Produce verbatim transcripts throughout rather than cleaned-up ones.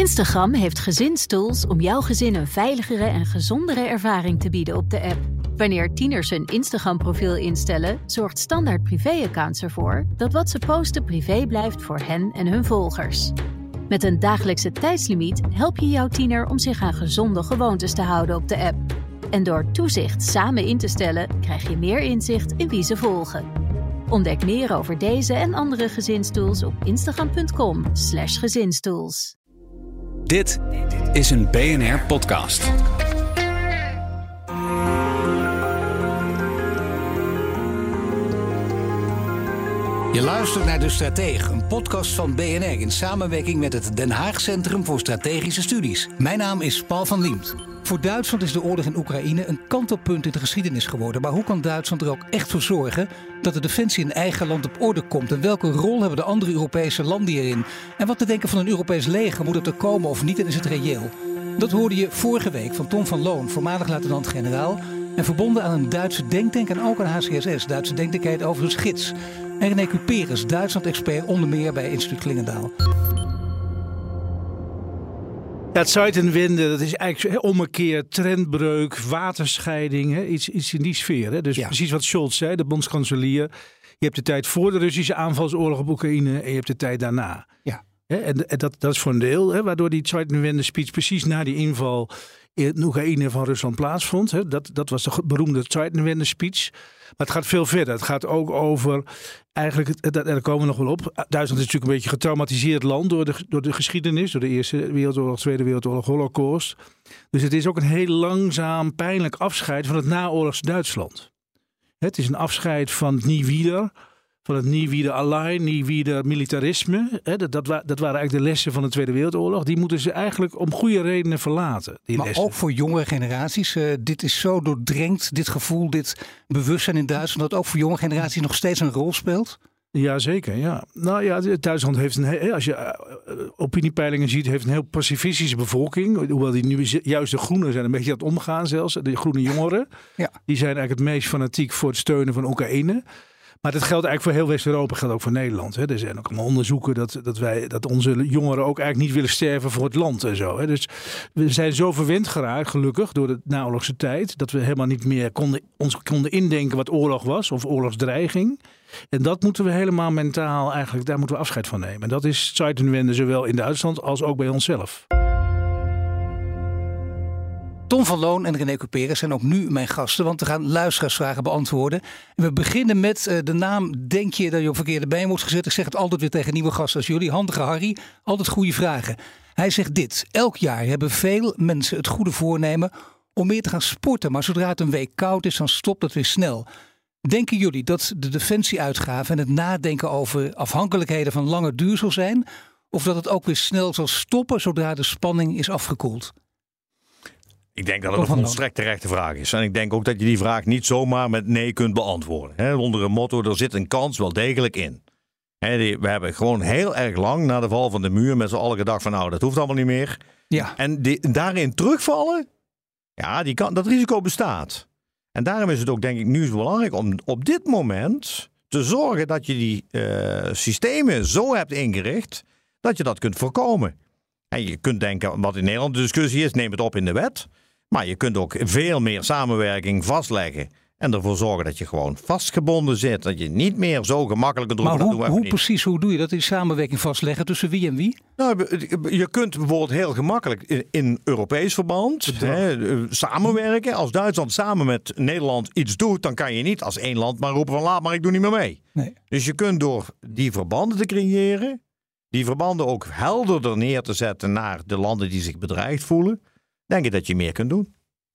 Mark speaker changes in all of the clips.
Speaker 1: Instagram heeft gezinstools om jouw gezin een veiligere en gezondere ervaring te bieden op de app. Wanneer tieners hun Instagram-profiel instellen, zorgt Standaard Privé-accounts ervoor dat wat ze posten privé blijft voor hen en hun volgers. Met een dagelijkse tijdslimiet help je jouw tiener om zich aan gezonde gewoontes te houden op de app. En door toezicht samen in te stellen, krijg je meer inzicht in wie ze volgen. Ontdek meer over deze en andere gezinstools op instagram.com slash gezinstools.
Speaker 2: Dit is een B N R-podcast.
Speaker 3: Je luistert naar De Stratege, een podcast van B N R in samenwerking met het Den Haag Centrum voor Strategische Studies. Mijn naam is Paul van Liemt. Voor Duitsland is de oorlog in Oekraïne een kantelpunt in de geschiedenis geworden. Maar hoe kan Duitsland er ook echt voor zorgen dat de defensie in eigen land op orde komt? En welke rol hebben de andere Europese landen hierin? En wat te denken van een Europees leger? Moet het er komen of niet en is het reëel? Dat hoorde je vorige week van Tom van Loon, voormalig luitenant-generaal. En verbonden aan een Duitse denktank en ook aan H C S S. Duitse denktank heet overigens gids. En René Cuperus, Duitsland-expert onder meer bij Instituut Klingendaal.
Speaker 4: Ja, het Zeitenwende, dat is eigenlijk he, ommekeer, trendbreuk, waterscheiding, he, iets, iets in die sfeer. He. Dus ja. Precies wat Scholz zei, de bondskanselier. Je hebt de tijd voor de Russische aanvalsoorlog op Oekraïne en je hebt de tijd daarna. Ja. He, en en dat, dat is voor een deel, he, waardoor die Zeitenwende speech precies na die inval in Oekraïne van Rusland plaatsvond. He. Dat, dat was de beroemde Zeitenwende speech. Maar het gaat veel verder. Het gaat ook over, eigenlijk, daar komen we nog wel op. Duitsland is natuurlijk een beetje een getraumatiseerd land door de, door de geschiedenis. Door de Eerste Wereldoorlog, Tweede Wereldoorlog, Holocaust. Dus het is ook een heel langzaam, pijnlijk afscheid van het naoorlogse Duitsland. Het is een afscheid van het Nie wieder. Van het Nie wieder allein, Nie wieder militarisme. Dat, dat, dat waren eigenlijk de lessen van de Tweede Wereldoorlog. Die moeten ze eigenlijk om goede redenen verlaten. Die
Speaker 3: maar
Speaker 4: lessen.
Speaker 3: Ook voor jongere generaties. Uh, dit is zo doordrenkt, dit gevoel, dit bewustzijn in Duitsland. Dat ook voor jonge generaties nog steeds een rol speelt.
Speaker 4: Jazeker, ja. Nou ja, Duitsland heeft een, als je opiniepeilingen ziet, heeft een heel pacifistische bevolking. Hoewel die nu juist de groenen zijn een beetje aan het omgaan zelfs. De groene jongeren. Ja. Die zijn eigenlijk het meest fanatiek voor het steunen van Oekraïne. Maar dat geldt eigenlijk voor heel West-Europa, geldt ook voor Nederland. Hè. Er zijn ook allemaal onderzoeken dat, dat, wij, dat onze jongeren ook eigenlijk niet willen sterven voor het land en zo. Hè. Dus we zijn zo verwend geraakt, gelukkig, door de naoorlogse tijd, dat we helemaal niet meer konden, ons konden indenken wat oorlog was of oorlogsdreiging. En dat moeten we helemaal mentaal eigenlijk, daar moeten we afscheid van nemen. En dat is Zeitenwende zowel in Duitsland als ook bij onszelf.
Speaker 3: Tom van Loon en René Cuperus zijn ook nu mijn gasten, want we gaan luisteraarsvragen beantwoorden. En we beginnen met uh, de naam, denk je dat je op verkeerde been wordt gezet? Ik zeg het altijd weer tegen nieuwe gasten als jullie. Handige Harry, altijd goede vragen. Hij zegt dit: elk jaar hebben veel mensen het goede voornemen om meer te gaan sporten. Maar zodra het een week koud is, dan stopt het weer snel. Denken jullie dat de defensieuitgaven en het nadenken over afhankelijkheden van lange duur zal zijn? Of dat het ook weer snel zal stoppen zodra de spanning is afgekoeld?
Speaker 5: Ik denk dat het een volstrekt terechte vraag is. En ik denk ook dat je die vraag niet zomaar met nee kunt beantwoorden. He, onder een motto, er zit een kans wel degelijk in. He, die, we hebben gewoon heel erg lang na de val van de muur met z'n allen gedacht van nou, dat hoeft allemaal niet meer. Ja. En die, daarin terugvallen, ja, die kan, dat risico bestaat. En daarom is het ook denk ik nu zo belangrijk om op dit moment te zorgen dat je die uh, systemen zo hebt ingericht dat je dat kunt voorkomen. En je kunt denken, wat in Nederland de discussie is, neem het op in de wet. Maar je kunt ook veel meer samenwerking vastleggen. En ervoor zorgen dat je gewoon vastgebonden zit. Dat je niet meer zo gemakkelijk kunt doen.
Speaker 3: Maar hoe, hoe precies, hoe doe je dat? Die samenwerking vastleggen tussen wie en wie?
Speaker 5: Nou, je kunt bijvoorbeeld heel gemakkelijk in, in Europees verband hè, samenwerken. Als Duitsland samen met Nederland iets doet, dan kan je niet als één land maar roepen van laat maar, ik doe niet meer mee. Nee. Dus je kunt door die verbanden te creëren, die verbanden ook helderder neer te zetten naar de landen die zich bedreigd voelen, denk ik dat je meer kunt doen.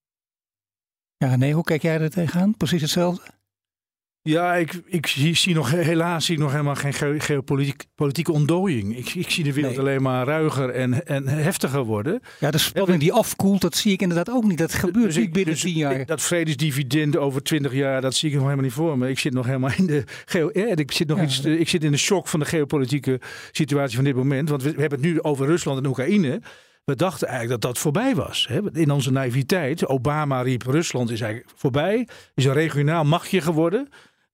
Speaker 3: Ja, nee, hoe kijk jij er tegenaan? Precies hetzelfde?
Speaker 4: Ja, ik, ik zie nog helaas zie ik nog helemaal geen ge- geopolitieke ontdooiing. Ik, ik zie de wereld nee. alleen maar ruiger en, en heftiger worden.
Speaker 3: Ja, de spanning die afkoelt, dat zie ik inderdaad ook niet. Dat gebeurt dus niet binnen dus tien jaar.
Speaker 4: Dat vredesdividend over twintig jaar, dat zie ik nog helemaal niet voor me. Ik zit nog helemaal in de geo- ja, ik zit nog ja. iets, ik zit in de shock van de geopolitieke situatie van dit moment. Want we, we hebben het nu over Rusland en Oekraïne. We dachten eigenlijk dat dat voorbij was. In onze naïviteit. Obama riep Rusland is eigenlijk voorbij. Is een regionaal machtje geworden.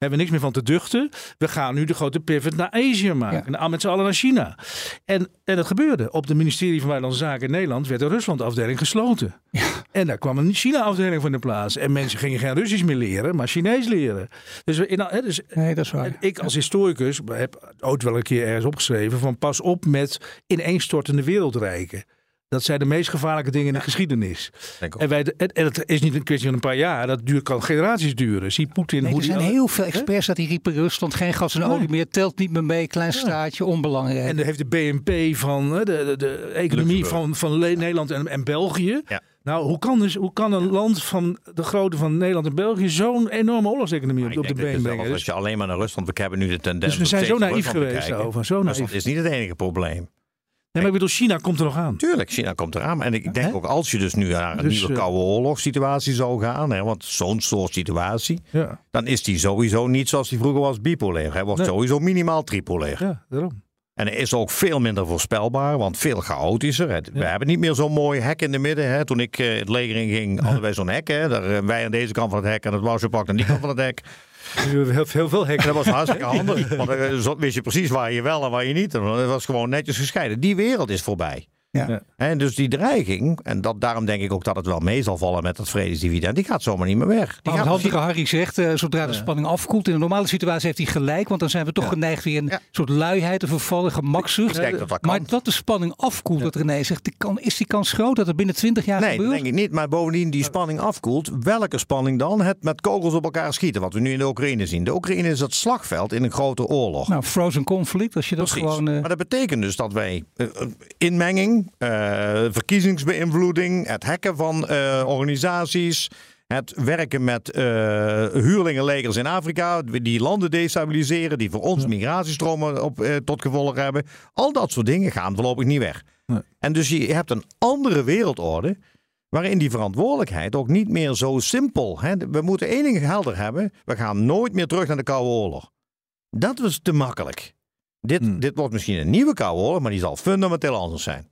Speaker 4: hebben we niks meer van te duchten. We gaan nu de grote pivot naar Azië maken. Ja. Met z'n allen naar China. En, en dat gebeurde. Op het ministerie van Buitenlandse Zaken in Nederland werd de Rusland-afdeling gesloten. Ja. En daar kwam een China-afdeling van de plaats. En mensen gingen geen Russisch meer leren, maar Chinees leren. Dus, in, dus
Speaker 3: nee, dat is waar.
Speaker 4: Ik als historicus heb ooit wel een keer ergens opgeschreven van pas op met ineenstortende wereldrijken. Dat zijn de meest gevaarlijke dingen in de ja. geschiedenis. En, wij, en, en het is niet een kwestie van een paar jaar. Dat duurt, kan generaties duren. Zie Poetin.
Speaker 3: Nee,
Speaker 4: hoe
Speaker 3: er zijn
Speaker 4: die,
Speaker 3: heel veel experts dat die riepen Rusland geen gas en olie meer. Telt niet meer mee. Klein staatje, onbelangrijk.
Speaker 4: En dan heeft de B N P van de, de, de economie van, van Nederland en, en België. Ja. Nou, hoe kan, dus, hoe kan een land van de grootte van Nederland en België zo'n enorme oorlogseconomie op, op de been brengen?
Speaker 5: Als je alleen maar naar Rusland, we hebben nu de tendens.
Speaker 4: Dus we zijn zo naïef geweest over. Zo naïef.
Speaker 5: Dat is niet het enige probleem.
Speaker 4: Nee, maar ik bedoel, China komt er nog aan.
Speaker 5: Tuurlijk, China komt eraan. En ik denk He? ook als je dus nu naar een dus, nieuwe koude oorlogssituatie zou gaan, hè, want zo'n soort situatie, ja. dan is die sowieso niet zoals die vroeger was bipolair. Hij wordt nee. sowieso minimaal tripolair.
Speaker 4: Ja, daarom.
Speaker 5: En hij is ook veel minder voorspelbaar, want veel chaotischer. Ja. We hebben niet meer zo'n mooi hek in de midden. Hè. Toen ik uh, het leger in ging, hadden wij zo'n hek. Hè. Daar, uh, wij aan deze kant van het hek en het Warschau-pact aan die kant van het hek.
Speaker 4: Heel, heel veel hekken.
Speaker 5: Dat was hartstikke handig. Want dan wist je precies waar je wel en waar je niet. Het was gewoon netjes gescheiden. Die wereld is voorbij. Ja. En dus die dreiging, en dat, daarom denk ik ook dat het wel mee zal vallen met dat vredesdividend, die gaat zomaar niet meer weg. Die
Speaker 3: gaat handige Harry zegt, uh, zodra de spanning afkoelt, in een normale situatie heeft hij gelijk, want dan zijn we toch ja. geneigd weer in een ja. soort luiheid te vervallen, gemakzucht.
Speaker 5: Dat dat
Speaker 3: maar dat de spanning afkoelt, ja. dat René zegt, die kan, is die kans groot dat het binnen twintig jaar
Speaker 5: nee,
Speaker 3: gebeurt?
Speaker 5: Nee, dat denk ik niet. Maar bovendien die spanning afkoelt, welke spanning dan? Het met kogels op elkaar schieten, wat we nu in de Oekraïne zien. De Oekraïne is het slagveld in een grote oorlog.
Speaker 3: Nou, frozen conflict, als je dat
Speaker 5: Precies.
Speaker 3: gewoon... Uh...
Speaker 5: Maar dat betekent dus dat wij uh, inmenging, uh, verkiezingsbeïnvloeding, het hacken van uh, organisaties, het werken met uh, huurlingenlegers in Afrika, die landen destabiliseren, die voor ons migratiestromen op, uh, tot gevolg hebben. Al dat soort dingen gaan voorlopig niet weg. Nee. En dus je hebt een andere wereldorde waarin die verantwoordelijkheid ook niet meer zo simpel. Hè? We moeten één ding helder hebben. We gaan nooit meer terug naar de Koude Oorlog. Dat was te makkelijk. Dit, hmm. dit wordt misschien een nieuwe Koude Oorlog, maar die zal fundamenteel anders zijn.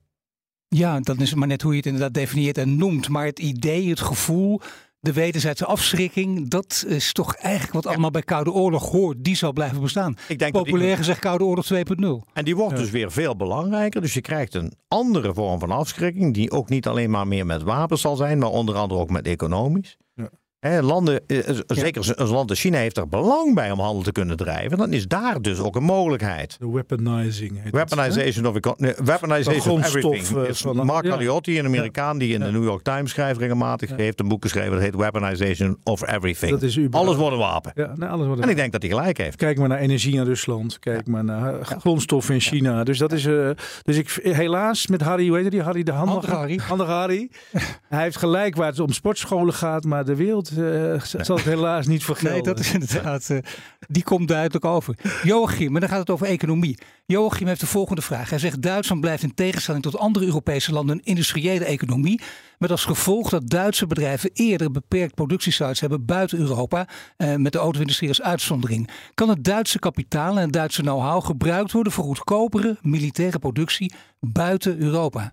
Speaker 3: Ja, dat is maar net hoe je het inderdaad definieert en noemt. Maar het idee, het gevoel, de wederzijdse afschrikking, dat is toch eigenlijk wat ja. allemaal bij Koude Oorlog hoort. Die zal blijven bestaan. Ik denk Populair die... gezegd Koude Oorlog twee punt nul.
Speaker 5: En die wordt ja. dus weer veel belangrijker. Dus je krijgt een andere vorm van afschrikking, die ook niet alleen maar meer met wapens zal zijn, maar onder andere ook met economisch. Ja. He, landen, zeker ja. een land als China heeft er belang bij om handel te kunnen drijven. Dan is daar dus ook een mogelijkheid.
Speaker 4: De weaponizing. Heet
Speaker 5: weaponization
Speaker 4: het,
Speaker 5: of, nee, weaponization of everything. Is
Speaker 4: van,
Speaker 5: Mark
Speaker 4: ja.
Speaker 5: Galeotti, een Amerikaan die in ja. de New York Times schrijft regelmatig, ja. heeft een boek geschreven dat heet Weaponization of Everything.
Speaker 4: Dat is
Speaker 5: alles wordt een wapen.
Speaker 4: Ja, nee, alles wordt
Speaker 5: en ik denk dat hij gelijk heeft.
Speaker 4: Kijk maar naar energie in Rusland. Kijk ja. maar naar ja. grondstoffen in China. Ja. Dus dat is. Uh, dus ik helaas met Harry, hoe heet die? Harry de Handige
Speaker 3: Harry.
Speaker 4: Handige Harry. Hij heeft gelijk waar het om sportscholen gaat, maar de wereld uh, zal het helaas niet vergelden.
Speaker 3: Nee, dat is inderdaad. Uh, die komt duidelijk over. Joachim, maar dan gaat het over economie. Joachim heeft de volgende vraag. Hij zegt: Duitsland blijft in tegenstelling tot andere Europese landen een industriële economie. Met als gevolg dat Duitse bedrijven eerder beperkt productiesites hebben buiten Europa. Uh, met de auto-industrie als uitzondering. Kan het Duitse kapitaal en het Duitse know-how gebruikt worden voor goedkopere militaire productie buiten Europa?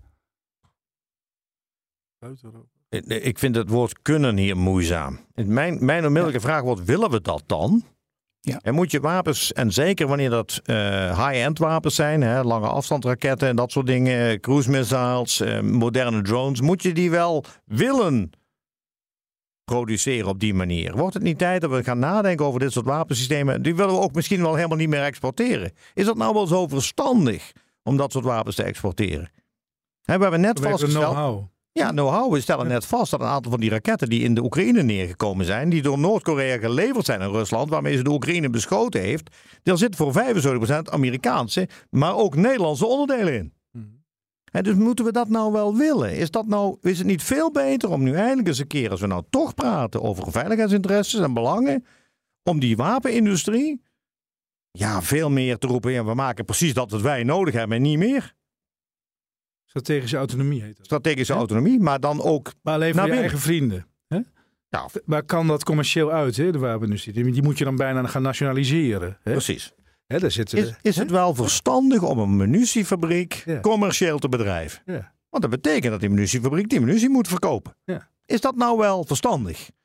Speaker 4: Buiten Europa.
Speaker 5: Ik vind het woord kunnen hier moeizaam. Mijn, mijn onmiddellijke ja. vraag wordt, willen we dat dan? Ja. En moet je wapens, en zeker wanneer dat uh, high-end wapens zijn, hè, lange afstandsraketten en dat soort dingen, cruise missiles, uh, moderne drones, moet je die wel willen produceren op die manier? Wordt het niet tijd dat we gaan nadenken over dit soort wapensystemen? Die willen we ook misschien wel helemaal niet meer exporteren. Is dat nou wel zo verstandig om dat soort wapens te exporteren? Hè, we hebben net vastgesteld... Ja, know-how. We stellen net vast dat een aantal van die raketten die in de Oekraïne neergekomen zijn, die door Noord-Korea geleverd zijn aan Rusland, waarmee ze de Oekraïne beschoten heeft, daar zit voor vijfenzeventig procent Amerikaanse, maar ook Nederlandse onderdelen in. Hmm. En dus moeten we dat nou wel willen? Is, dat nou, is het niet veel beter om nu eindelijk eens een keer, als we nou toch praten over veiligheidsinteresses en belangen, om die wapenindustrie ja, veel meer te roepen, ja, we maken precies dat wat wij nodig hebben en niet meer.
Speaker 4: Strategische autonomie heet dat.
Speaker 5: Strategische ja? autonomie, maar dan ook
Speaker 4: maar alleen voor je eigen vrienden. Hè?
Speaker 5: Ja.
Speaker 4: Maar kan dat commercieel uit, hè, de wapenindustrie? Die moet je dan bijna gaan nationaliseren. Hè?
Speaker 5: Precies.
Speaker 4: Hè, daar zitten
Speaker 5: is is het wel verstandig om een munitiefabriek ja. commercieel te bedrijven? Ja. Want dat betekent dat die munitiefabriek die munitie moet verkopen. Ja. Is dat nou wel verstandig?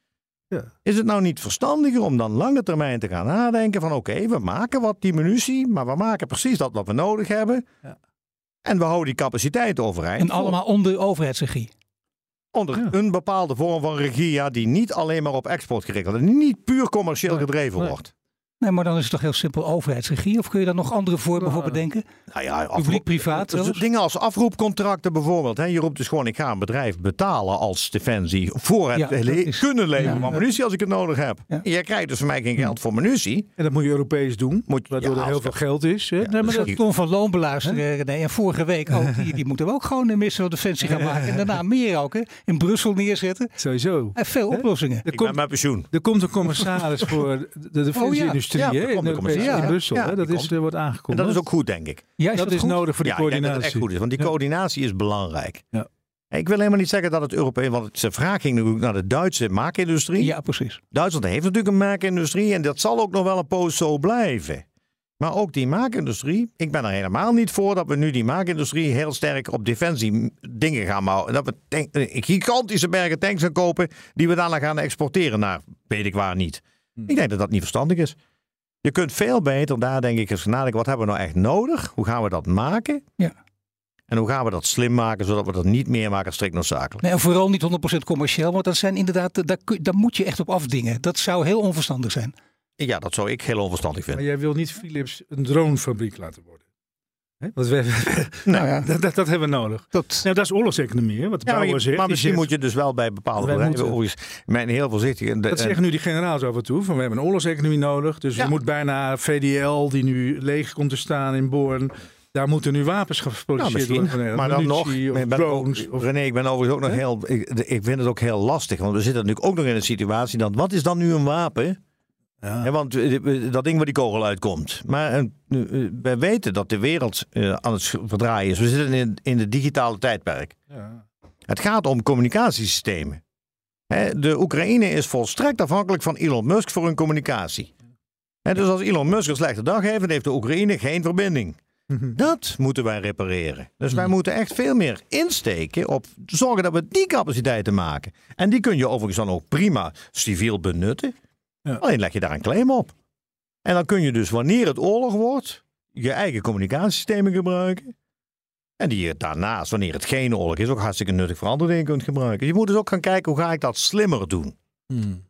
Speaker 5: Ja. Is het nou niet verstandiger om dan lange termijn te gaan nadenken van oké, okay, we maken wat die munitie, maar we maken precies dat wat we nodig hebben. Ja. En we houden die capaciteit overeind.
Speaker 6: En allemaal onder overheidsregie.
Speaker 5: Onder ja. een bepaalde vorm van regie, ja, die niet alleen maar op export gericht wordt. Die niet puur commercieel gedreven nee. wordt.
Speaker 6: Nee, maar dan is het toch heel simpel overheidsregie? Of kun je daar nog andere vormen voor bedenken?
Speaker 5: Nou ja,
Speaker 6: publiek-privaat zelfs?
Speaker 5: Dingen als afroepcontracten bijvoorbeeld. Hè. Je roept dus gewoon, ik ga een bedrijf betalen als Defensie voor het ja, le- is, kunnen leveren ja, van munitie als ik het nodig heb. Ja. En jij krijgt dus van mij geen geld voor munitie.
Speaker 4: En dat moet je Europees doen, moet, waardoor ja, er heel veel geld is. Hè?
Speaker 6: Ja, nee, maar dat Ton van Loon beluisteren. Nee, en vorige week ook, die, die moeten we ook gewoon de minister van Defensie gaan maken. En daarna meer ook, hè? In Brussel neerzetten.
Speaker 4: Sowieso.
Speaker 6: En veel He? oplossingen.
Speaker 5: Ik ben met pensioen.
Speaker 4: Er komt een commissaris voor de defensie-industrie.
Speaker 5: Oh, ja.
Speaker 4: Ja, in, ja, in Brussel. Ja, hè? Dat is, uh, wordt aangekondigd.
Speaker 5: En dat is ook goed, denk ik.
Speaker 4: Ja, is dat, dat is goed? Nodig voor die
Speaker 5: ja,
Speaker 4: coördinatie.
Speaker 5: Ja, dat het echt goed is, want die ja. coördinatie is belangrijk.
Speaker 4: Ja.
Speaker 5: Ik wil helemaal niet zeggen dat het Europees... Want zijn vraag ging natuurlijk naar de Duitse maakindustrie.
Speaker 6: Ja, precies.
Speaker 5: Duitsland heeft natuurlijk een maakindustrie en dat zal ook nog wel een poos zo blijven. Maar ook die maakindustrie, ik ben er helemaal niet voor dat we nu die maakindustrie heel sterk op defensie dingen gaan bouwen. Dat we tank, gigantische bergen tanks gaan kopen die we daarna gaan exporteren naar weet ik waar niet. Hm. Ik denk dat dat niet verstandig is. Je kunt veel beter, daar denk ik eens nadenken, wat hebben we nou echt nodig? Hoe gaan we dat maken?
Speaker 6: Ja.
Speaker 5: En hoe gaan we dat slim maken, zodat we dat niet meer maken strikt noodzakelijk?
Speaker 6: Nee, en vooral niet honderd procent commercieel, want dat zijn inderdaad, daar, daar moet je echt op afdingen. Dat zou heel onverstandig zijn.
Speaker 5: Ja, dat zou ik heel onverstandig vinden.
Speaker 4: Maar jij wil niet Philips een dronefabriek laten worden? He? Want we,
Speaker 5: nou ja.
Speaker 4: dat, dat, dat hebben we nodig. Dat, nou, dat is oorlogseconomie, hè? Wat de
Speaker 5: ja, maar, je,
Speaker 4: zegt,
Speaker 5: maar misschien
Speaker 4: zegt,
Speaker 5: moet je dus wel bij bepaalde bedrijven... Mijn heel voorzichtig...
Speaker 4: Dat zeggen nu die generaals af en toe. Van we hebben een oorlogseconomie nodig. Dus ja. we moeten bijna V D L, die nu leeg komt te staan in Born... Daar moeten nu wapens geproduceerd
Speaker 5: nou,
Speaker 4: worden.
Speaker 5: Maar dan nog,
Speaker 4: of drones,
Speaker 5: ook, René, ik ben overigens ook nog heel... Ik, ik vind het ook heel lastig. Want we zitten natuurlijk ook nog in een situatie... dat wat is dan nu een wapen? Ja. Ja, want dat ding waar die kogel uitkomt. Maar uh, wij weten dat de wereld uh, aan het verdraaien is. We zitten in, in het digitale tijdperk. Ja. Het gaat om communicatiesystemen. Hè, de Oekraïne is volstrekt afhankelijk van Elon Musk voor hun communicatie. Hè, dus als Elon Musk een slechte dag heeft... dan heeft de Oekraïne geen verbinding. Dat moeten wij repareren. Dus wij moeten echt veel meer insteken op zorgen dat we die capaciteiten maken. En die kun je overigens dan ook prima civiel benutten. Ja. Alleen leg je daar een claim op. En dan kun je dus wanneer het oorlog wordt, je eigen communicatiesystemen gebruiken. En die je daarnaast, wanneer het geen oorlog is, ook hartstikke nuttig voor andere dingen kunt gebruiken. Je moet dus ook gaan kijken hoe ga ik dat slimmer doen. Hmm.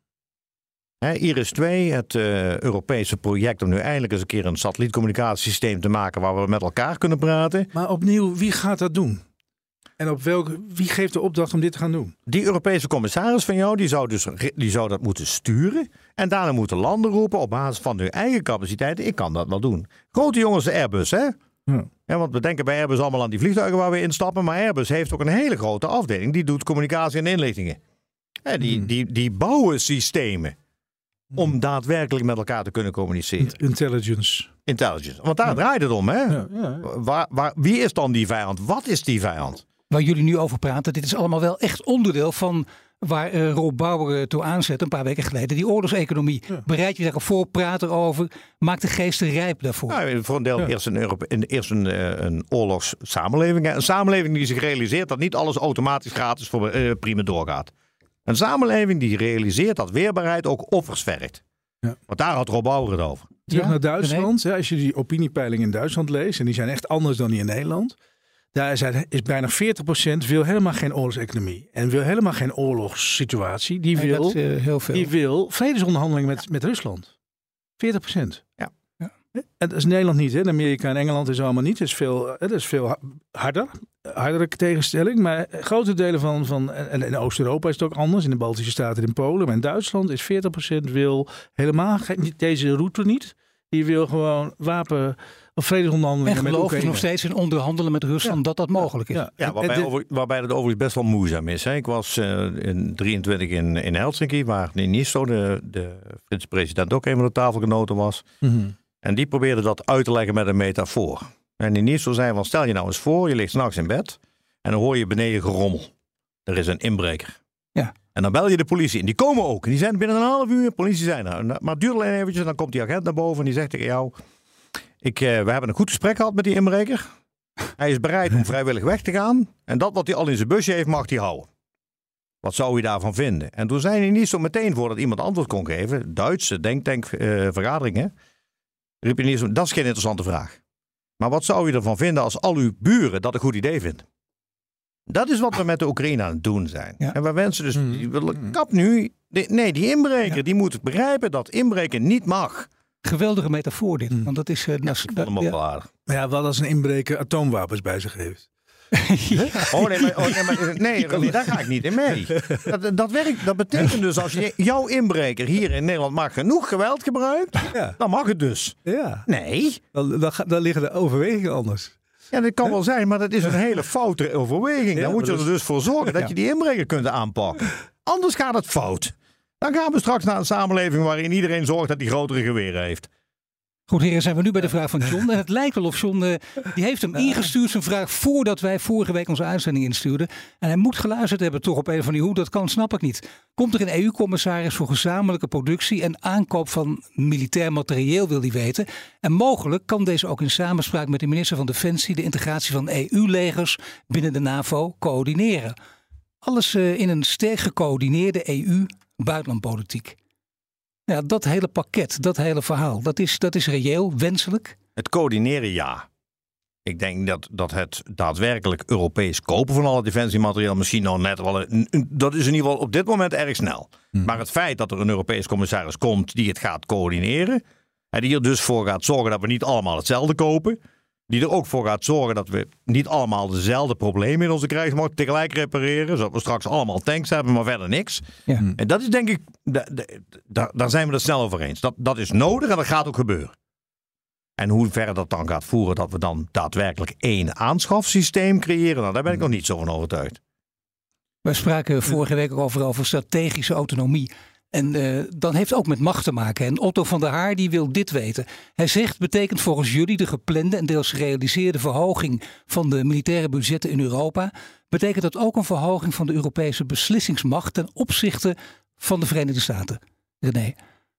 Speaker 5: He, Iris twee, het uh, Europese project om nu eindelijk eens een keer een satellietcommunicatiesysteem te maken waar we met elkaar kunnen praten.
Speaker 4: Maar opnieuw, wie gaat dat doen? En op welke, wie geeft de opdracht om dit te gaan doen?
Speaker 5: Die Europese commissaris van jou, die zou, dus, die zou dat moeten sturen. En daarna moeten landen roepen op basis van hun eigen capaciteiten. Ik kan dat wel doen. Grote jongens, de Airbus, hè? Ja. Ja, want we denken bij Airbus allemaal aan die vliegtuigen waar we instappen. Maar Airbus heeft ook een hele grote afdeling. Die doet communicatie en inlichtingen. Ja, die, hmm. die, die bouwen systemen. Om daadwerkelijk met elkaar te kunnen communiceren.
Speaker 4: Intelligence.
Speaker 5: Intelligence. Want daar ja. draait het om, hè? Ja, ja, ja. Waar, waar, wie is dan die vijand? Wat is die vijand?
Speaker 6: Waar jullie nu over praten, dit is allemaal wel echt onderdeel van waar uh, Rob Bauer uh, toe aanzet een paar weken geleden. Die oorlogseconomie. Ja. Bereid je daarop, praat erover. Maak de geesten rijp daarvoor.
Speaker 5: Ja, voor een deel ja. eerst, een, Europe, eerst een, uh, een oorlogssamenleving. Een samenleving die zich realiseert dat niet alles automatisch gratis voor uh, prima doorgaat. Een samenleving die realiseert dat weerbaarheid ook offers vergt. Ja. Want daar had Rob Bauer het over.
Speaker 4: Terug ja, naar Duitsland. Hè, als je die opiniepeilingen in Duitsland leest. En die zijn echt anders dan die in Nederland. Daar is, is bijna veertig procent wil helemaal geen oorlogseconomie. En wil helemaal geen oorlogssituatie. Die wil, dat, uh, heel veel. Die wil vredesonderhandelingen met, ja. met Rusland. veertig procent.
Speaker 5: Ja.
Speaker 4: Ja. En dat is Nederland niet. Hè. In Amerika en Engeland is allemaal niet. Dat is veel, dat is veel harder. Hardere tegenstelling. Maar grote delen van, van en in Oost-Europa is het ook anders. In de Baltische Staten en in Polen. Maar in Duitsland is veertig procent wil helemaal deze route niet. Die wil gewoon wapen of vredesonderhandelingen met Oekraïne. En geloof
Speaker 6: nog steeds in onderhandelen met Rusland ja. dat dat mogelijk is.
Speaker 5: Ja, ja waarbij, de, over, waarbij het overigens best wel moeizaam is. Hè. Ik was uh, in drieëntwintig in, in Helsinki, waar Niinisto, de, de Finse president, ook een van de tafelgenoten was. Mm-hmm. En die probeerde dat uit te leggen met een metafoor. En Niinisto zei van, stel je nou eens voor, je ligt 's nachts in bed en dan hoor je beneden gerommel. Er is een inbreker. Ja. En dan bel je de politie en die komen ook. En die zijn binnen een half uur, politie zijn er. Maar het duurt alleen eventjes en dan komt die agent naar boven en die zegt tegen jou, ik, uh, we hebben een goed gesprek gehad met die inbreker. Hij is bereid om vrijwillig weg te gaan. En dat wat hij al in zijn busje heeft, mag hij houden. Wat zou je daarvan vinden? En toen zei hij niet zo meteen voordat iemand antwoord kon geven. Duitse denktankvergadering, uh, riep hij niet zo. Dat is geen interessante vraag. Maar wat zou je ervan vinden als al uw buren dat een goed idee vinden? Dat is wat we met de Oekraïne aan het doen zijn. Ja. En we wensen dus, die willen kap nu. Die, nee, die inbreker, ja. die moet begrijpen dat inbreken niet mag.
Speaker 6: Geweldige metafoor dit. Mm. Want dat is... Uh,
Speaker 5: ja, ik vond hem ook wel aardig.
Speaker 4: Ja, wel als een inbreker atoomwapens bij zich heeft.
Speaker 5: ja. Oh nee, maar, oh, nee, maar, nee René, daar ga ik niet in mee. Dat, dat, werkt, dat betekent dus als je, jouw inbreker hier in Nederland maar genoeg geweld gebruikt, ja. dan mag het dus.
Speaker 4: Ja.
Speaker 5: Nee.
Speaker 4: Dan, dan, dan liggen de overwegingen anders.
Speaker 5: Ja, dat kan wel zijn, maar dat is een hele foute overweging. Dan ja, moet je er dus, dus voor zorgen dat ja. je die inbreker kunt aanpakken. Anders gaat het fout. Dan gaan we straks naar een samenleving waarin iedereen zorgt dat hij grotere geweren heeft.
Speaker 6: Goed, heren, zijn we nu bij de vraag van John. En het lijkt wel of John, uh, die heeft hem ingestuurd, zijn vraag, voordat wij vorige week onze uitzending instuurden. En hij moet geluisterd hebben toch op een of andere hoe. Dat kan, snap ik niet. Komt er een E U-commissaris voor gezamenlijke productie en aankoop van militair materieel, wil hij weten. En mogelijk kan deze ook in samenspraak met de minister van Defensie de integratie van E U-legers binnen de NAVO coördineren. Alles uh, in een sterk gecoördineerde E U-buitenlandpolitiek. Ja, dat hele pakket, dat hele verhaal, dat is, dat is reëel, wenselijk?
Speaker 5: Het coördineren, ja. Ik denk dat, dat het daadwerkelijk Europees kopen van alle defensiemateriaal misschien nog net wel... Een, een, dat is in ieder geval op dit moment erg snel. Hmm. Maar het feit dat er een Europees commissaris komt die het gaat coördineren... en die er dus voor gaat zorgen dat we niet allemaal hetzelfde kopen... die er ook voor gaat zorgen dat we niet allemaal dezelfde problemen in onze krijgsmacht tegelijk repareren. Zodat we straks allemaal tanks hebben, maar verder niks. Ja. En dat is denk ik, da, da, da, daar zijn we er snel over eens. Dat, dat is nodig en dat gaat ook gebeuren. En hoe ver dat dan gaat voeren, dat we dan daadwerkelijk één aanschafsysteem creëren, nou, daar ben ik nog niet zo van overtuigd.
Speaker 6: We spraken vorige week over, over strategische autonomie. En uh, dan heeft het ook met macht te maken. En Otto van der Haar die wil dit weten. Hij zegt, betekent volgens jullie de geplande en deels gerealiseerde verhoging van de militaire budgetten in Europa, betekent dat ook een verhoging van de Europese beslissingsmacht ten opzichte van de Verenigde Staten? René.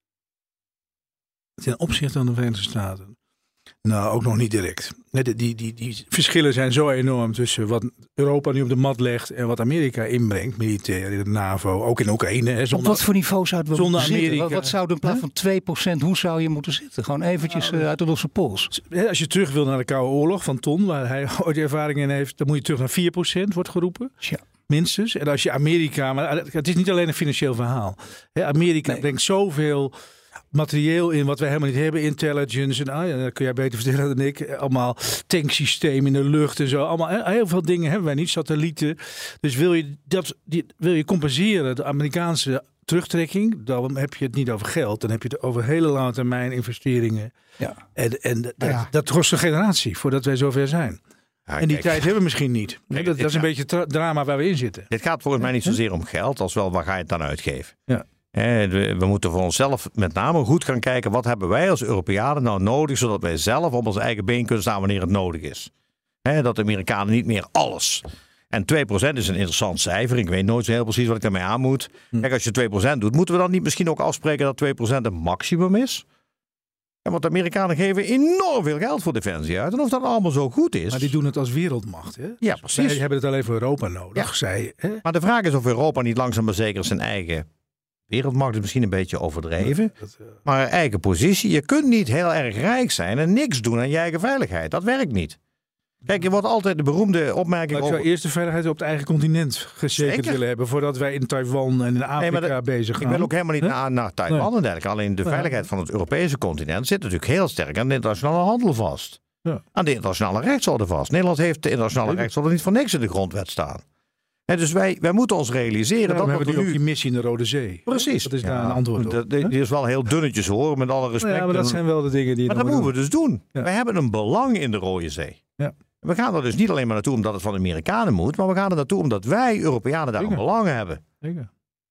Speaker 4: Ten opzichte van de Verenigde Staten? Nou, ook nog niet direct. Die, die, die, die verschillen zijn zo enorm tussen wat Europa nu op de mat legt en wat Amerika inbrengt, militair in de NAVO, ook in Oekraïne. Hè,
Speaker 6: zonder, op wat voor niveau zouden we zonder moeten Amerika, zitten? Wat, wat zou in plaats van twee procent, hoe zou je moeten zitten? Gewoon eventjes nou, uh, uit de losse pols.
Speaker 4: Als je terug wil naar de Koude Oorlog van Ton, waar hij ooit ervaring in heeft, dan moet je terug naar vier procent, wordt geroepen. Ja. Minstens. En als je Amerika, maar het is niet alleen een financieel verhaal. Hè, Amerika nee. brengt zoveel materieel in wat wij helemaal niet hebben, intelligence en ah ja, dat kun jij beter vertellen dan ik. Allemaal tanksysteem in de lucht en zo. Allemaal heel veel dingen hebben wij niet, satellieten. Dus wil je dat die, wil je compenseren de Amerikaanse terugtrekking, dan heb je het niet over geld, dan heb je het over hele lange termijn investeringen. Ja. En, en dat, ja. dat kost een generatie voordat wij zover zijn. Ja, en die kijk, tijd hebben we misschien niet. Kijk, dat, dat is een gaat, beetje het drama waar we in zitten.
Speaker 5: Dit gaat volgens mij niet zozeer om geld, als wel waar ga je het dan uitgeven.
Speaker 4: Ja.
Speaker 5: We moeten voor onszelf met name goed gaan kijken, wat hebben wij als Europeanen nou nodig, zodat wij zelf op ons eigen been kunnen staan wanneer het nodig is. Dat de Amerikanen niet meer alles. En twee procent is een interessant cijfer. Ik weet nooit zo heel precies wat ik daarmee aan moet. Kijk, als je twee procent doet, moeten we dan niet misschien ook afspreken dat twee procent een maximum is? Ja, want de Amerikanen geven enorm veel geld voor defensie uit. En of dat allemaal zo goed is.
Speaker 4: Maar die doen het als wereldmacht. Hè?
Speaker 5: Ja, precies.
Speaker 4: Zij hebben het alleen voor Europa nodig. Ja. Zij, hè?
Speaker 5: Maar de vraag is of Europa niet langzaam maar zeker zijn eigen wereldmacht is misschien een beetje overdreven. Ja, dat, uh... Maar eigen positie. Je kunt niet heel erg rijk zijn en niks doen aan je eigen veiligheid. Dat werkt niet. Kijk, je wordt altijd de beroemde opmerking
Speaker 4: over... Ik zou eerst de veiligheid op het eigen continent gezekerd Zeker? willen hebben, voordat wij in Taiwan en in Afrika nee, dat, bezig gaan.
Speaker 5: Ik wil ook helemaal niet huh? naar, naar Taiwan nee. en dergelijke. Alleen de ja. veiligheid van het Europese continent zit natuurlijk heel sterk aan de internationale handel vast. Ja. Aan de internationale rechtsorde vast. Nederland heeft de internationale ja. rechtsorde niet voor niks in de grondwet staan. En dus wij, wij moeten ons realiseren
Speaker 4: ja,
Speaker 5: dat
Speaker 4: we hebben
Speaker 5: nu...
Speaker 4: ook die missie in de Rode Zee.
Speaker 5: Precies.
Speaker 4: Dat is
Speaker 5: ja.
Speaker 4: daar een antwoord op.
Speaker 5: Dat, die is wel heel dunnetjes hoor, met alle respect.
Speaker 4: Ja, maar dat zijn wel de dingen die...
Speaker 5: Maar dat moeten we dus doen. Ja. Wij hebben een belang in de Rode Zee.
Speaker 4: Ja.
Speaker 5: We gaan er dus niet alleen maar naartoe omdat het van de Amerikanen moet, maar we gaan er naartoe omdat wij Europeanen daar een belang hebben.
Speaker 4: Zeker.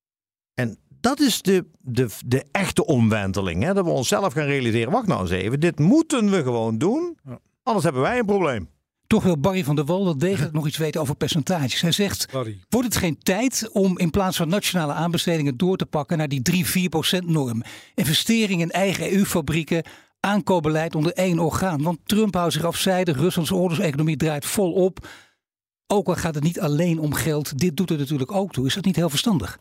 Speaker 5: En dat is de, de, de echte omwenteling. Hè? Dat we onszelf gaan realiseren, wacht nou eens even, dit moeten we gewoon doen, ja. anders hebben wij een probleem.
Speaker 6: Toch wil Barry van der Wal wel degelijk nog iets weten over percentages. Hij zegt, Barry. Wordt het geen tijd om in plaats van nationale aanbestedingen door te pakken naar die drie, vier procent norm? Investeringen in eigen E U-fabrieken, aankoopbeleid onder één orgaan. Want Trump houdt zich afzijdig, Ruslands oorlogseconomie draait volop. Ook al gaat het niet alleen om geld, dit doet er natuurlijk ook toe. Is dat niet heel verstandig?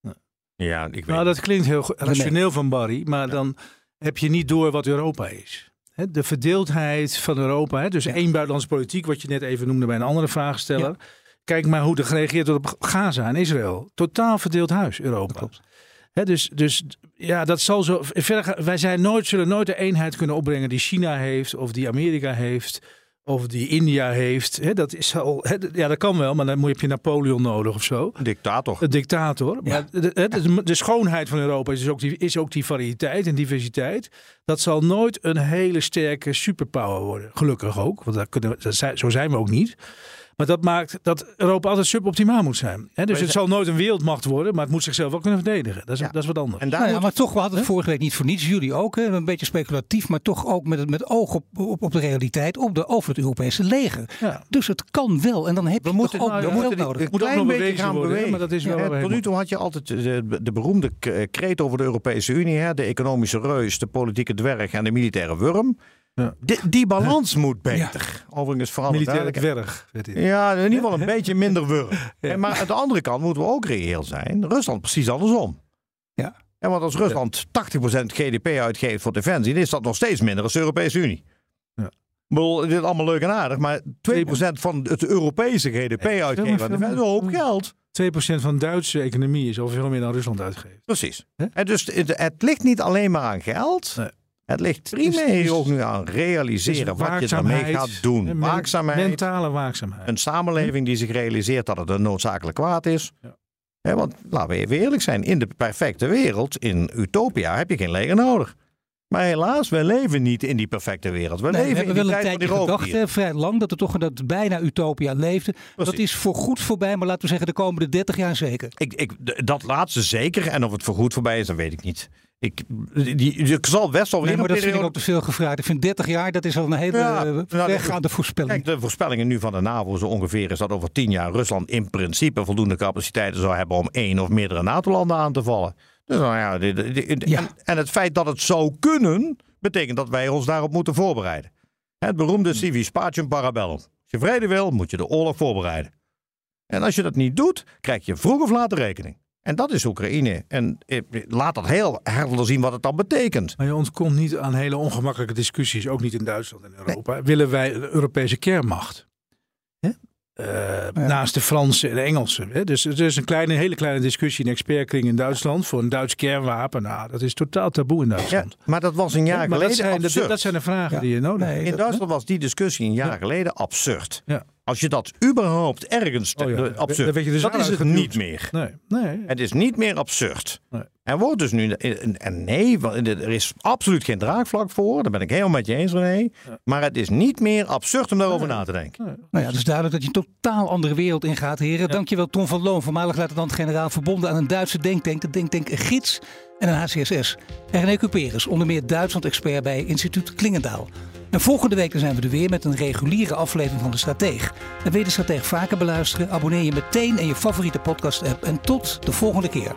Speaker 5: Ja, ik weet
Speaker 4: nou, dat klinkt heel rationeel van Barry, maar ja. dan heb je niet door wat Europa is. He, de verdeeldheid van Europa, he, dus ja. één buitenlandse politiek, wat je net even noemde bij een andere vraagsteller. Ja. Kijk maar hoe er gereageerd wordt op Gaza en Israël. Totaal verdeeld huis, Europa. He, dus, dus ja, dat zal zo. Verder, wij zijn nooit, zullen nooit de eenheid kunnen opbrengen die China heeft, of die Amerika heeft, of die India heeft. He, dat is al, he, ja, dat kan wel, maar dan heb je Napoleon nodig of zo.
Speaker 5: Een dictator.
Speaker 4: Een dictator. Ja. Maar de, de, de schoonheid van Europa is ook, die, is ook die variëteit en diversiteit. Dat zal nooit een hele sterke superpower worden. Gelukkig ook, want dat kunnen, dat zijn, zo zijn we ook niet. Maar dat maakt dat Europa altijd suboptimaal moet zijn. He, dus het zal nooit een wereldmacht worden, maar het moet zichzelf wel kunnen verdedigen. Dat is, ja. dat is wat anders.
Speaker 6: En daar nou ja, moet... Maar toch, we hadden het vorige week niet voor niets. Jullie ook, hè? Een beetje speculatief, maar toch ook met, met oog op, op, op de realiteit, op de, over het Europese leger. Ja. Dus het kan wel. En dan heb
Speaker 5: we
Speaker 6: je
Speaker 5: moeten,
Speaker 6: ook
Speaker 5: nou,
Speaker 6: wel
Speaker 5: moeten
Speaker 6: nodig.
Speaker 5: Het moet ook nog bewegen gaan worden, bewegen. Maar
Speaker 4: dat is wel
Speaker 5: ja, tot nu toe had je altijd de, de beroemde kreet over de Europese Unie. Hè? De economische reus, de politieke dwerg en de militaire wurm. Ja. Die, die balans ja. moet beter. Ja. Overigens veranderd.
Speaker 4: Militaire dwerg.
Speaker 5: Ja, in ieder geval een beetje minder wurm. Ja. Maar aan de andere kant moeten we ook reëel zijn. Rusland precies andersom.
Speaker 6: Ja.
Speaker 5: En want als Rusland ja. tachtig procent G D P uitgeeft voor defensie, dan is dat nog steeds minder als de Europese Unie. Ja. Ik bedoel, dit is allemaal leuk en aardig, maar twee procent van het Europese G D P ja, uitgeven aan defensie is een hoop geld.
Speaker 4: twee procent van de Duitse economie is al veel meer dan Rusland uitgeeft.
Speaker 5: Precies. He? En dus het, het ligt niet alleen maar aan geld. Nee. Het ligt primair ook nu aan realiseren wat je daarmee gaat doen. Waakzaamheid.
Speaker 4: Mentale waakzaamheid.
Speaker 5: Een samenleving die zich realiseert dat het een noodzakelijk kwaad is. Ja. He, want laten we even eerlijk zijn. In de perfecte wereld, in Utopia, heb je geen leger nodig. Maar helaas, we leven niet in die perfecte wereld. We
Speaker 6: nee,
Speaker 5: leven
Speaker 6: we hebben
Speaker 5: in die
Speaker 6: wel
Speaker 5: tijd
Speaker 6: een tijdje
Speaker 5: van die
Speaker 6: gedacht, hè, vrij lang, dat er toch dat bijna Utopia leefde. Precies. Dat is voorgoed voorbij, maar laten we zeggen de komende dertig jaar zeker.
Speaker 5: Ik, ik, dat laatste zeker. En of het voorgoed voorbij is, dat weet ik niet. Ik, die, die, ik zal best wel weer
Speaker 6: nee, maar
Speaker 5: een
Speaker 6: dat
Speaker 5: periode...
Speaker 6: vind ik ook te veel gevraagd. Ik vind dertig jaar, dat is al een hele ja, uh, vergaande nou, voorspelling.
Speaker 5: Kijk, de voorspellingen nu van de NAVO zo ongeveer is dat over tien jaar Rusland in principe voldoende capaciteiten zou hebben om één of meerdere NATO-landen aan te vallen. Dus nou ja, die, die, die, ja. En, en het feit dat het zou kunnen, betekent dat wij ons daarop moeten voorbereiden. Het beroemde civis pacem parabellum. Als je vrede wil, moet je de oorlog voorbereiden. En als je dat niet doet, krijg je vroeg of laat de rekening. En dat is Oekraïne. En laat dat heel helder zien wat het dan betekent.
Speaker 4: Maar je ontkomt niet aan hele ongemakkelijke discussies, ook niet in Duitsland en Europa. Nee. Willen wij een Europese kernmacht? Hè? Uh, ja. Naast de Fransen en de Engelsen. Hè? Dus er is een kleine, hele kleine discussie in expertkring in Duitsland voor een Duits kernwapen. Nou, dat is totaal taboe in Duitsland.
Speaker 5: Ja, maar dat was een jaar ja, geleden
Speaker 4: dat zijn,
Speaker 5: absurd.
Speaker 4: Dat, dat zijn de vragen ja. die je nodig hebt.
Speaker 5: Nee, in Duitsland was die discussie een jaar ja. geleden absurd.
Speaker 4: Ja.
Speaker 5: Als je dat überhaupt ergens te, oh ja, absurd,
Speaker 4: dan dus
Speaker 5: dat is het niet meer.
Speaker 4: Nee, nee.
Speaker 5: Het is niet meer absurd.
Speaker 4: Nee.
Speaker 5: Er wordt dus nu, en nee, er is absoluut geen draagvlak voor. Daar ben ik helemaal met je eens, René. Ja. Maar het is niet meer absurd om daarover nee. na te denken.
Speaker 6: Nee. Nou ja, het is duidelijk dat je een totaal andere wereld ingaat, heren. Ja. Dankjewel Tom van Loon, voormalig luitenant-generaal, verbonden aan een Duitse denktank, de denktank Gids en een H C S S. En René Cuperus, onder meer Duitsland-expert bij instituut Klingendaal. En volgende week zijn we er weer met een reguliere aflevering van De Strateeg. En wil je De Strateeg vaker beluisteren? Abonneer je meteen in je favoriete podcast-app. En tot de volgende keer.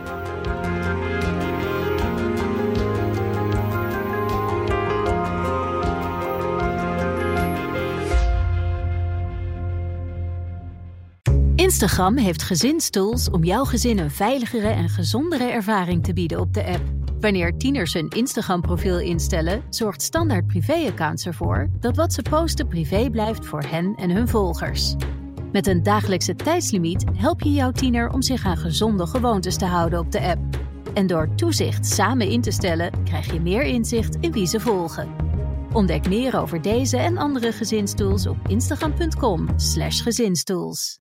Speaker 1: Instagram heeft gezinstools om jouw gezin een veiligere en gezondere ervaring te bieden op de app. Wanneer tieners hun Instagram-profiel instellen, zorgt Standaard Privé-accounts ervoor dat wat ze posten privé blijft voor hen en hun volgers. Met een dagelijkse tijdslimiet help je jouw tiener om zich aan gezonde gewoontes te houden op de app. En door toezicht samen in te stellen, krijg je meer inzicht in wie ze volgen. Ontdek meer over deze en andere gezinstools op instagram punt com slash gezinstools.